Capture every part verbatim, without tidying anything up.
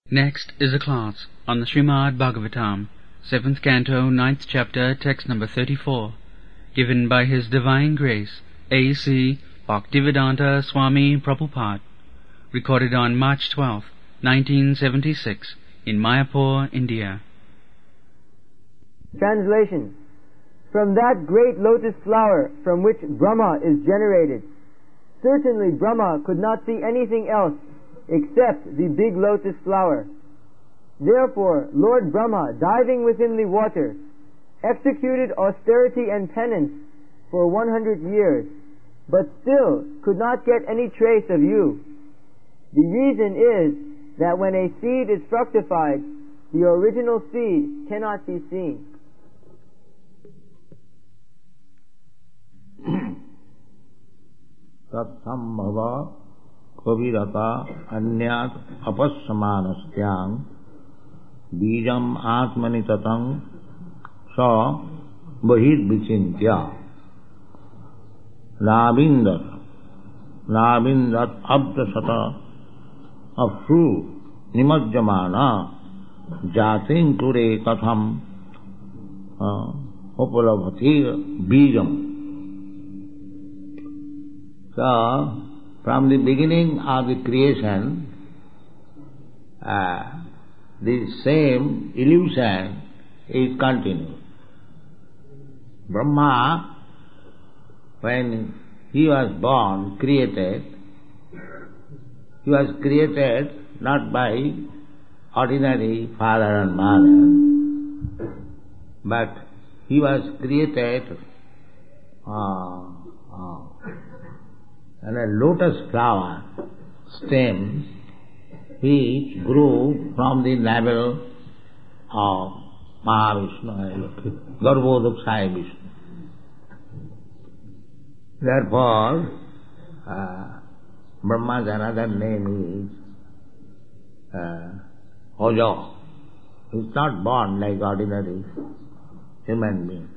Next is a class on the Srimad Bhagavatam, seventh canto, ninth chapter, text number thirty-four, given by His Divine Grace, A C Bhaktivedanta Swami Prabhupada, recorded on March twelfth, nineteen seventy-six, in Mayapur, India. Translation. From that great lotus flower from which Brahma is generated, certainly Brahma could not see anything else except the big lotus flower. Therefore, Lord Brahma, diving within the water, executed austerity and penance for one hundred years, but still could not get any trace of you. The reason is that when a seed is fructified, the original seed cannot be seen. Tatsambhava kavirata anyat apassamanastyam bijam atmani tatang sa bahid vichintya lavindar lavindat abdasata of fruit nimajjamana jatin ture katham upalabhati bijam. So, from the beginning of the creation, uh, the same illusion is continued. Brahma, when he was born, created, he was created not by ordinary father and mother, but he was created uh, uh, and a lotus flower stem which grew from the navel of Mahavishnu, Garbhodakshaya Vishnu. Therefore, uh, Brahma's another name is uh, Ojo. He is not born like ordinary human being.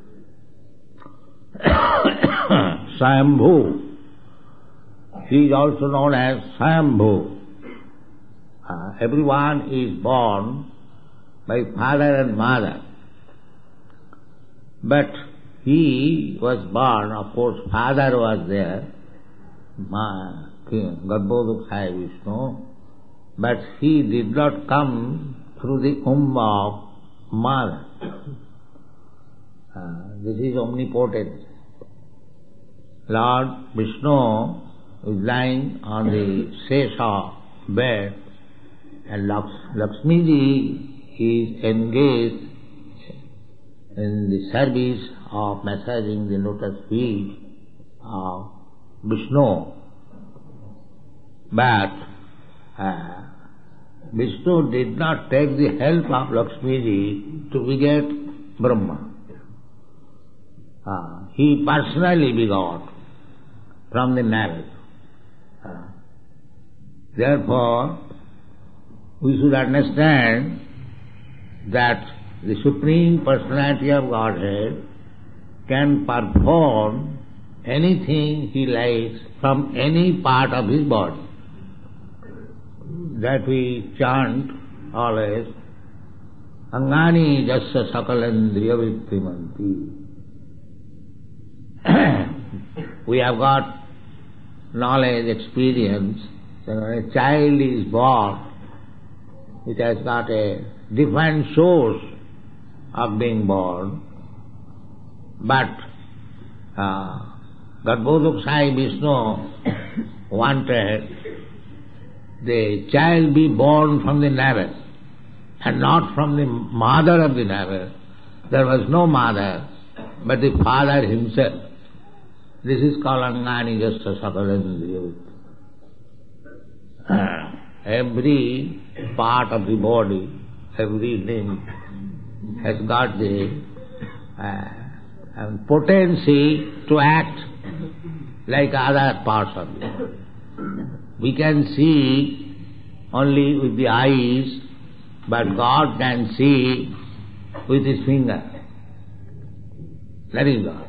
Swayambhu. He is also known as Swayambhu. Uh, everyone is born by father and mother. But he was born, of course, father was there, Garbhodakshaya Vishnu, but he did not come through the womb of mother. Uh, this is omnipotent. Lord Vishnu is lying on the Sesha bed, and Lakshmiji is engaged in the service of massaging the lotus feet of Vishnu. But uh, Vishnu did not take the help of Lakshmiji to beget Brahma. Uh, he personally begot from the navel. Uh, therefore, we should understand that the Supreme Personality of Godhead can perform anything He likes from any part of His body. That we chant always, Angani jasya sakalendriya vittimanti. We have got knowledge, experience, that when a child is born, it has got a different source of being born, but uh, Garbhodakshaya Vishnu wanted the child be born from the navel and not from the mother of the navel. There was no mother, but the father himself. This is called Angani Jasya Sakalendriya. Every part of the body, every limb has got the uh, potency to act like other parts of the body. We can see only with the eyes, but God can see with His finger. That is God.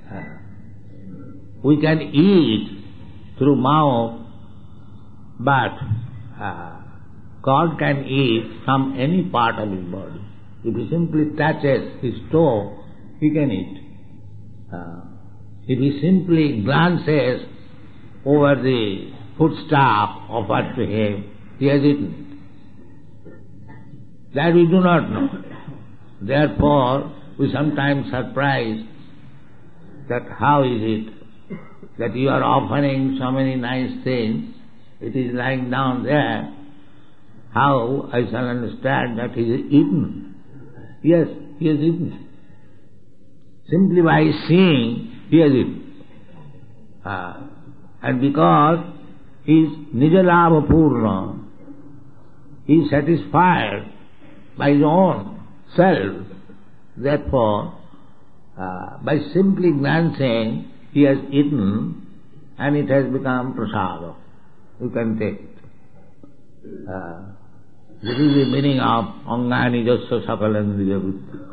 We can eat through mouth, but uh, God can eat from any part of his body. If he simply touches his toe, he can eat. Uh, if he simply glances over the foodstuff offered to him, he has eaten it. That we do not know. Therefore, we sometimes surprise that how is it that you are offering so many nice things, it is lying down there. How I shall understand that he is eaten? Yes, he has eaten. Simply by seeing, he has eaten. Uh, and because he is Nijalabha Purna, he is satisfied by his own self. Therefore, uh, by simply glancing, he has eaten and it has become prasada. You can take it. Uh, this is the meaning of Angani Jasya Sakalandriya Vitti.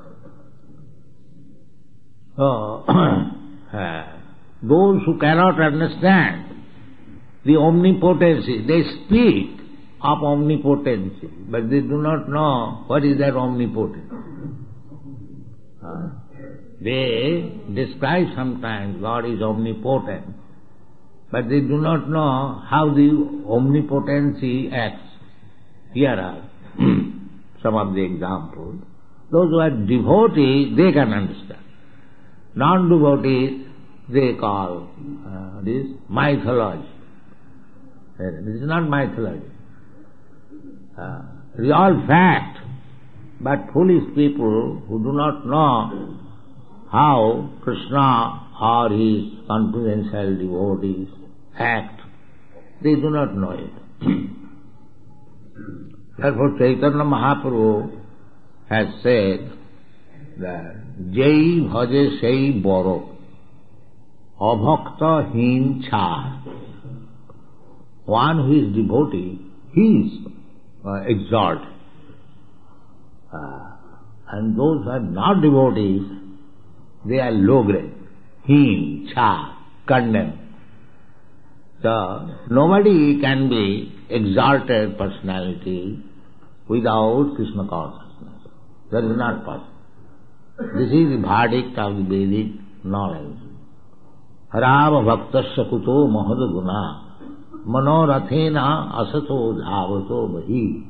So, uh, those who cannot understand the omnipotency, they speak of omnipotency, but they do not know what is that omnipotence. Uh, they describe sometimes God is omnipotent, but they do not know how the omnipotency acts. Here are some of the examples. Those who are devotees, they can understand. Non-devotees, they call uh, this mythology. This is not mythology. Uh, it is all fact. But foolish people who do not know how Krishna or his confidential devotees act, they do not know it. Therefore Chaitanya Mahaprabhu has said that Jai bhaje sei boro abhakta hin char. One who is devotee, he is uh, exalted. Uh, and those who are not devotees, they are low grade, heen, cha, condemned. So, nobody can be exalted personality without Krishna consciousness. That is not possible. This is the verdict of the Vedic knowledge. Harava bhaktasya kuto mahad guna manorathena asato dhavato bahi.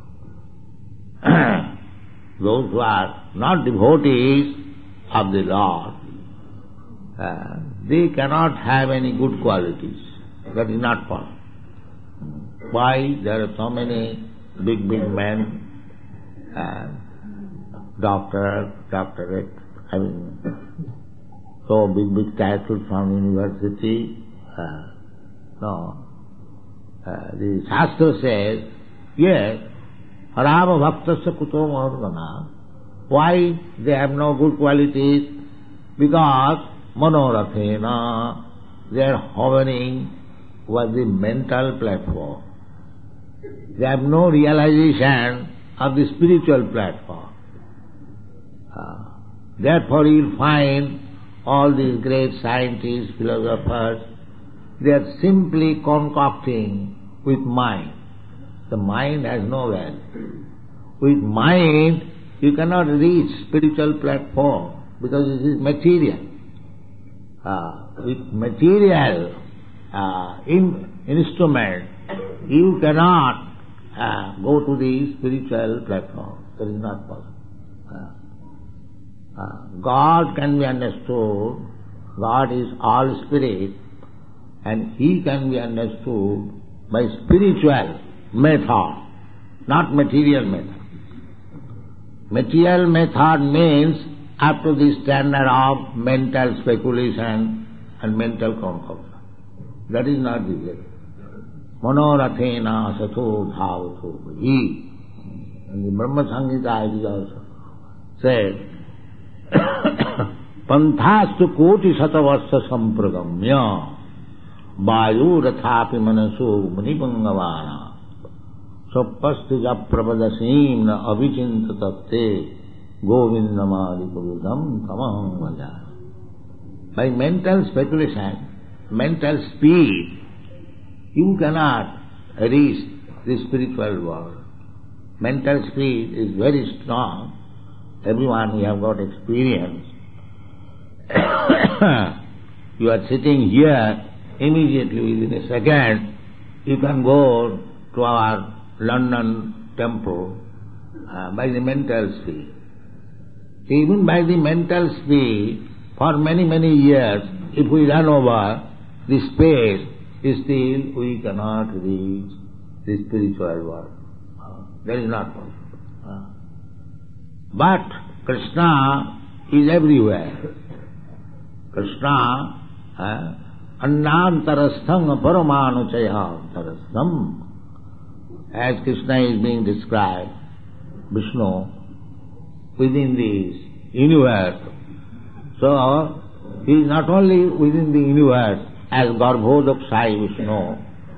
Those who are not devotees of the Lord, uh, they cannot have any good qualities. That is not possible. Why? There are so many big, big men, uh, doctor, doctorate, having so big, big titles from university. Uh, no. Uh, the Shastra says, yes, Harava bhaktasya kuto mahadgana. Why they have no good qualities? Because manorathena, they are hovering over the mental platform. They have no realization of the spiritual platform. Uh, therefore you'll find all these great scientists, philosophers, they are simply concocting with mind. The mind has no value. With mind, you cannot reach spiritual platform because it is material. Uh, with material uh, in, instrument, you cannot uh, go to the spiritual platform. That is not possible. Uh, uh, God can be understood. God is all spirit, and He can be understood by spiritual method, not material method. Material method means up to the standard of mental speculation and mental concoction. That is not the way. Manorathena asato dhavato bhaji. And the Brahma Samhita is also said, Panthastu koti satavassa sampragamya vayu rathapi manaso munipangavana Sappastija pravadasim na avichinta tatte govindamadi purudam tamaham vaja. By mental speculation, mental speed, you cannot reach the spiritual world. mental speed is very strong. Everyone, we have got experience. You are sitting here, immediately within a second, you can go to our London temple uh, by the mental speed. Even by the mental speed, for many, many years, if we run over the space, still we cannot reach the spiritual world. Uh, that is not possible. Uh, but Krishna is everywhere. Krishna, uh, annantarastham paramanuchayantarastham. As Krishna is being described, Vishnu, within this universe. So, he is not only within the universe as Garbhodakshai Vishnu,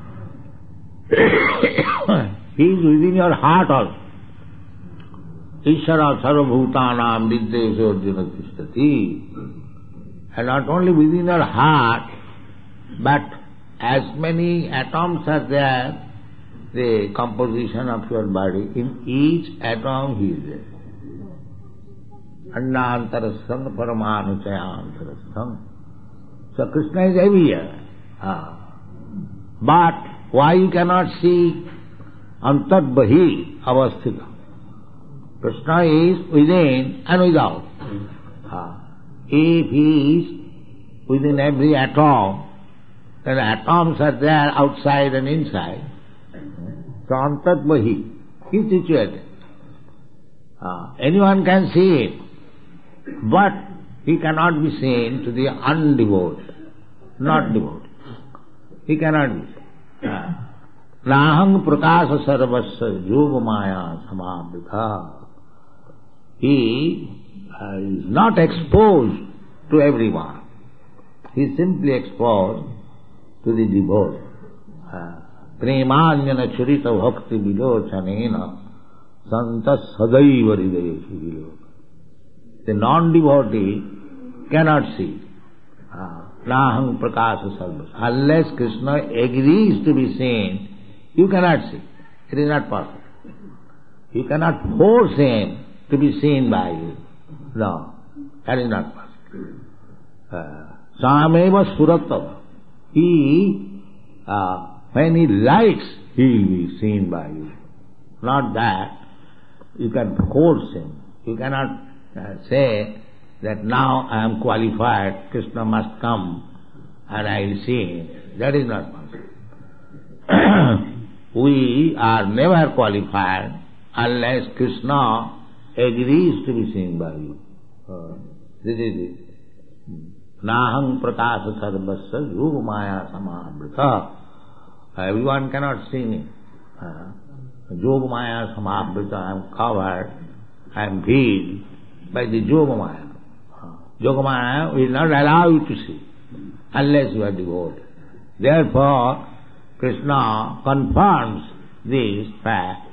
he is within your heart also. Ishara sarvabhutanam vidyesho arjuna tishtati. And not only within your heart, but as many atoms are there, the composition of your body, in each atom he is there. Annantarastham paramanuchayantarastham. So Krishna is everywhere. Ah. But why you cannot see antarbhi avasthita? Krishna is within and without. Ah. If he is within every atom, then atoms are there outside and inside. So antarbhi, he is situated. Ah. Anyone can see it, but he cannot be seen to the undevoted, not devoted. He cannot be seen. Nahang prakasa sarvasya yoga maya samabhita. He uh, is not exposed to everyone. He is simply exposed to the devoted. Premanyana churita bhakti vilochanena santas sadaiva hridayeshi vilochanena. The non-devotee cannot see. Nahang prakasa sarvasya. Unless Krishna agrees to be seen, you cannot see. It is not possible. You cannot force him to be seen by you. No, that is not possible. Sameva surattava. He, uh, when he likes, he will be seen by you. Not that you can force him. You cannot uh, say that now I am qualified, Krishna must come and I will see him. That is not possible. We are never qualified unless Krishna agrees to be seen by you. Uh, this is it. Nahang prakasa sarvasya yoga maya samabhrita. Everyone cannot see me. Yoga maya samabhrita, I am covered, I am veiled by the yoga maya. Yoga maya will not allow you to see unless you are devoted. Therefore, Krishna confirms this fact.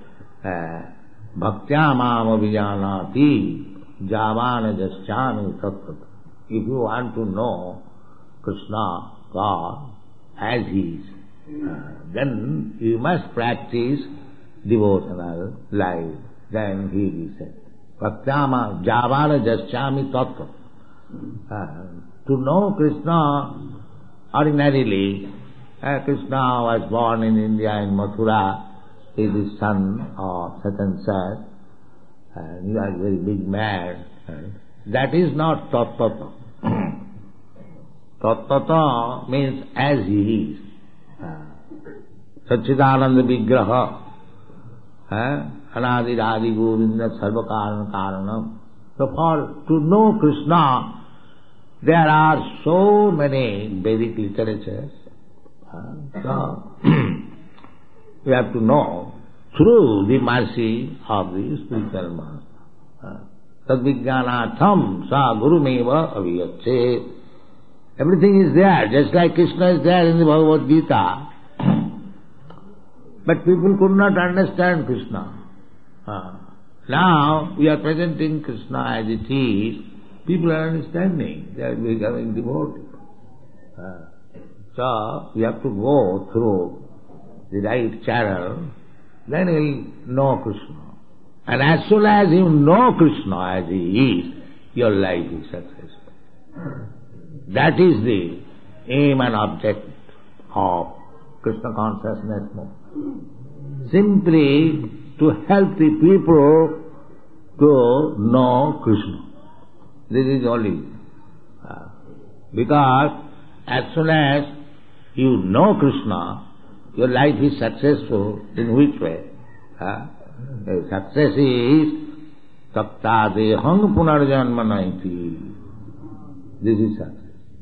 Bhaktyamam avijanati javana jasyami tattva. If you want to know Krishna, God, as He is, uh, then you must practice devotional life. Then He will say, Bhaktyama javana jasyami tattva. Uh, to know Krishna, ordinarily, uh, Krishna was born in India, in Mathura. He is the son of such and such, and he was a very big man. That is not tattva. Tattva means as he is. Satchidananda vigraha, anadiradi govinda sarva karana karanam. So for to know Krishna, there are so many Vedic literatures. So we have to know through the mercy of the spiritual master. Tadvijnanatham sa gurumeva aviyacche. Everything is there, just like Krishna is there in the Bhagavad Gita. But people could not understand Krishna. Now we are presenting Krishna as it is. People are understanding. They are becoming devoted. So we have to go through the right channel then you will know Krishna. And as soon as you know Krishna as he is, your life is successful. That is the aim and object of Krishna consciousness movement. Simply to help the people to know Krishna. This is only. Uh, because as soon as you know Krishna, your life is successful. In which way? Uh, the success is Tapta dehang punarjanmanaiti. This is success.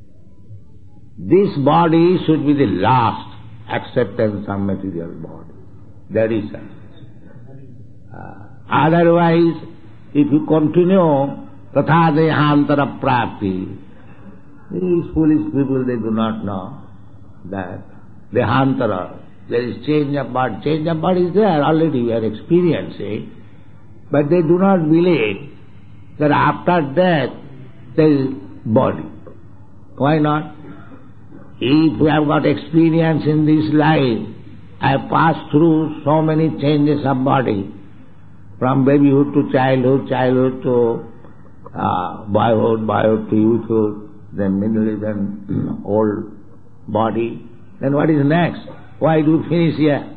This body should be the last acceptance of material body. That is success. Uh, otherwise, if you continue tatha dehantara prapti, these foolish people, they do not know that dehantara, there is change of body. Change of body is there, already we are experiencing, but they do not believe that after death there is body. Why not? If we have got experience in this life, I have passed through so many changes of body, from babyhood to childhood, childhood to uh, boyhood, boyhood to youthhood, then middle, then old body. Then what is next? Why do you finish here?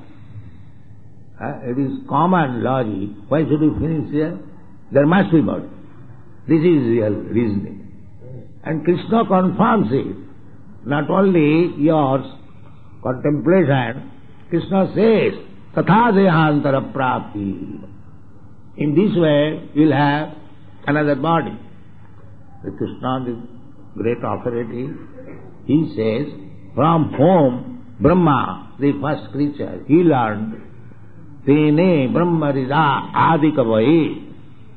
Uh, it is common logic. Why should you finish here? There must be body. This is real reasoning. And Krishna confirms it. Not only yours contemplation, Krishna says, tatha dehantara prapti. In this way, you will have another body. The Krishna, the great authority, he says, from whom Brahma, the first creature, he learned, tene brahma rida adikavai.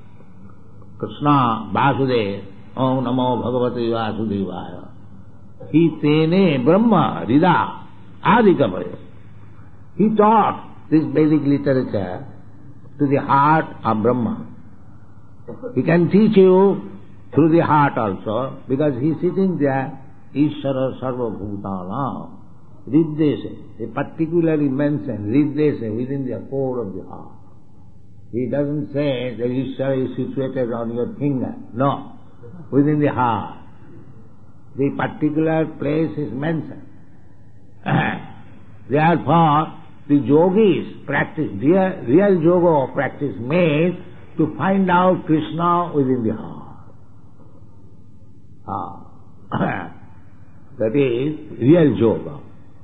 Krishna Vasudeva, Om Namo Bhagavate Vasudevaya. He tene brahma rida adikavai. He taught this Vedic literature to the heart of Brahma. He can teach you through the heart also, because he is sitting there, Ishvara Sarva Bhutana, Riddhese, he particularly mentions Riddhese within the core of the heart. He doesn't say that Ishvara is situated on your finger. No, within the heart. The particular place is mentioned. Therefore, the yogis practice, real, real yoga practice means to find out Krishna within the heart. Ah. That is real yoga.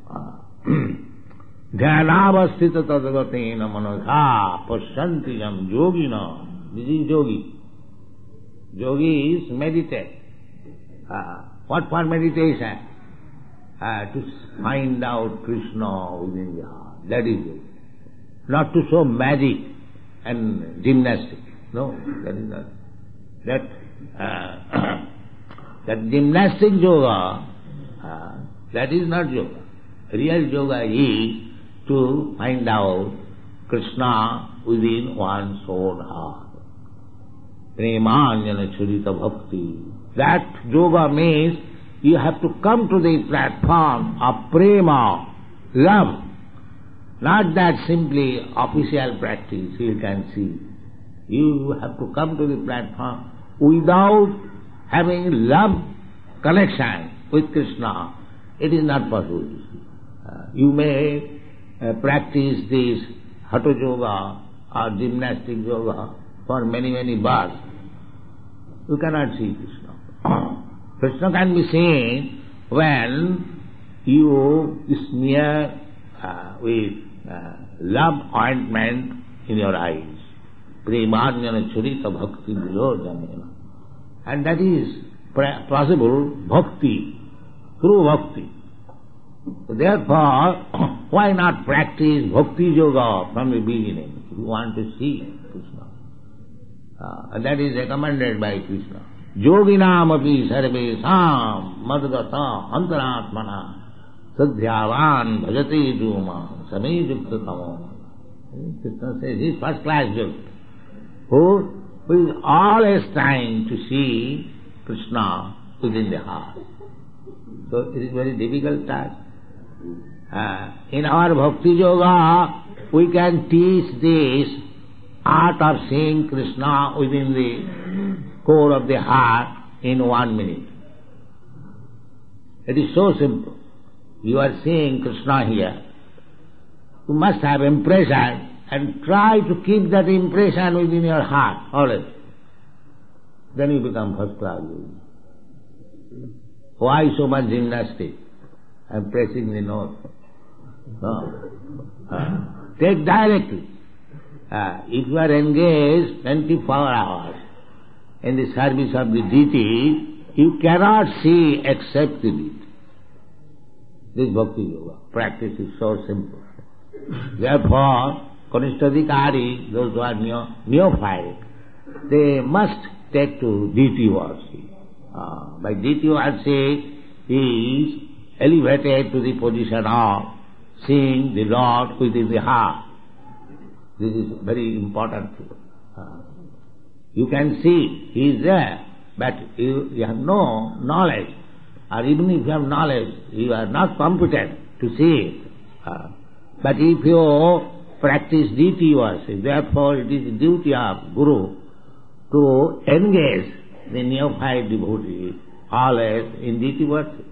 Dhyanavastita tadvatena manasa pasyanti yam yogina. This is yogi. Yogi is meditate. Uh, what for meditation? Uh, to find out Krishna within the heart. That is it. Not to show magic and gymnastics. No, that is not. That, uh, that gymnastic yoga, uh, that is not yoga. Real yoga is to find out Krishna within one's own heart. Premanyana churita bhakti. That yoga means you have to come to the platform of prema, love. Not that simply official practice you can see. You have to come to the platform without having love connection with Krishna. It is not possible. Uh, you may uh, practice this hatha yoga or gymnastic yoga for many, many births. You cannot see Krishna. Krishna can be seen when you smear uh, with uh, love ointment in your eyes. Premanyana churita bhakti vilojanena. And that is possible bhakti, true bhakti. So therefore, why not practice bhakti yoga from the beginning if you want to see Krishna? Uh, and that is recommended by Krishna. Yoginam api sarvesam madgata antaratmana sadhyavan bhajati juma samejukta tamo. Krishna says he is first class yogi, who, who is always trying to see Krishna within the heart. So it is very difficult task. Uh, in our Bhakti Yoga, we can teach this art of seeing Krishna within the core of the heart in one minute. It is so simple. You are seeing Krishna here. You must have impression and try to keep that impression within your heart always. Then you become first class. Why so much gymnastics? I am pressing the note. No. Uh, take directly. Uh, if you are engaged twenty-four hours in the service of the deity, you cannot see except the deity. This Bhakti Yoga practice is so simple. Therefore, Kanishtadikari, those who are neo, neophyte, they must take to deity worship. Uh, by deity worship, he is elevated to the position of seeing the Lord within the heart. This is very important thing. Uh, you can see he is there, but you, you have no knowledge, or even if you have knowledge, you are not competent to see it. Uh, but if you practice deity worship, therefore it is the duty of Guru to engage the neophyte devotee always in deity worship.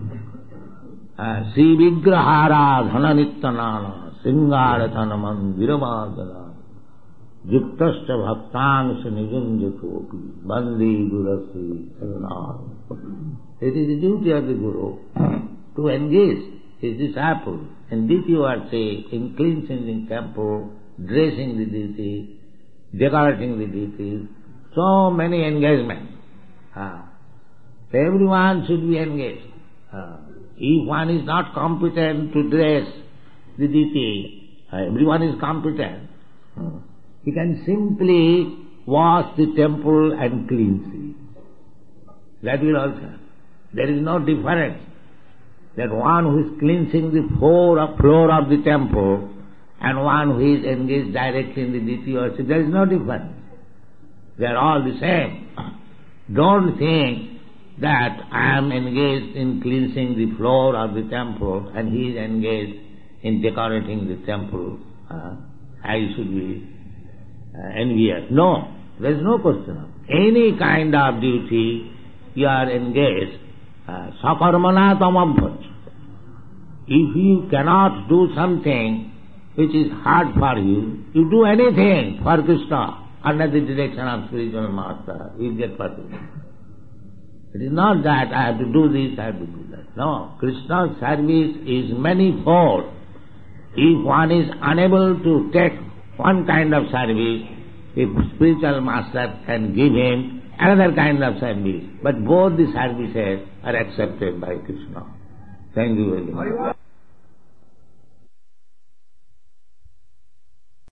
Sri Vigrahara Dhana Nityanana Singara Man Viramadana Juktascha Bhaktangsa Nijunjatopi Bandi Gurasi Saranam. It is the duty of the Guru to engage his disciple in deity worship, in cleansing the temple, dressing the deity, decorating the deity, so many engagements. Uh, everyone should be engaged. Uh, if one is not competent to dress the deity, uh, everyone is competent. Uh, he can simply wash the temple and cleanse it. That will also. There is no difference that one who is cleansing the floor of, floor of the temple and one who is engaged directly in the deity worship, there is no difference. They are all the same. Don't think that I am engaged in cleansing the floor of the temple and he is engaged in decorating the temple. Uh, I should be uh, envious. No, there is no question of any kind of duty you are engaged. Sakarmana tamabhaj. If you cannot do something which is hard for you, you do anything for Krishna under the direction of spiritual master, you get perfection. It is not that I have to do this, I have to do that. No, Krishna's service is manifold. If one is unable to take one kind of service, the spiritual master can give him another kind of service. But both the services are accepted by Krishna. Thank you very much.